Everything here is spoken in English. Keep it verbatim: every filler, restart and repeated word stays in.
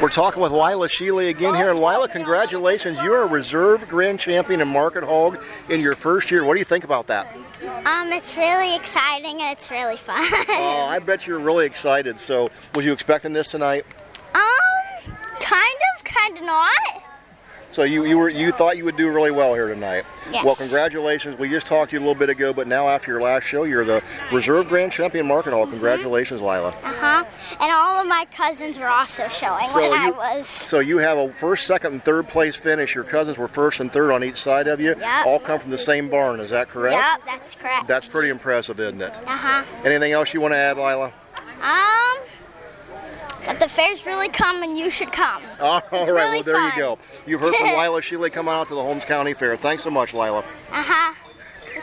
We're talking with Lila Sheely again here. And Lila, congratulations. You're a reserve grand champion in Market Hog in your first year. What do you think about that? Um, it's really exciting and it's really fun. Oh, I bet you're really excited. So, was you expecting this tonight? Um, kind of, kind of not. So you you were you thought you would do really well here tonight. Yes. Well, congratulations. We just talked to you a little bit ago, but now after your last show, you're the reserve grand champion Market Hall. Congratulations, Lila. Uh-huh. And all of my cousins were also showing So when I you- was. So you have a first, second, and third place finish. Your cousins were first and third on each side of you. Yep. All come from the same barn. Is that correct? Yep, that's correct. That's pretty impressive, isn't it? Uh-huh. Anything else you want to add, Lila? Um, that the fair's really come and you should come. All right, It's well, really there you fun. go. You've heard from Lila Sheely coming out to the Holmes County Fair. Thanks so much, Lila. Uh-huh.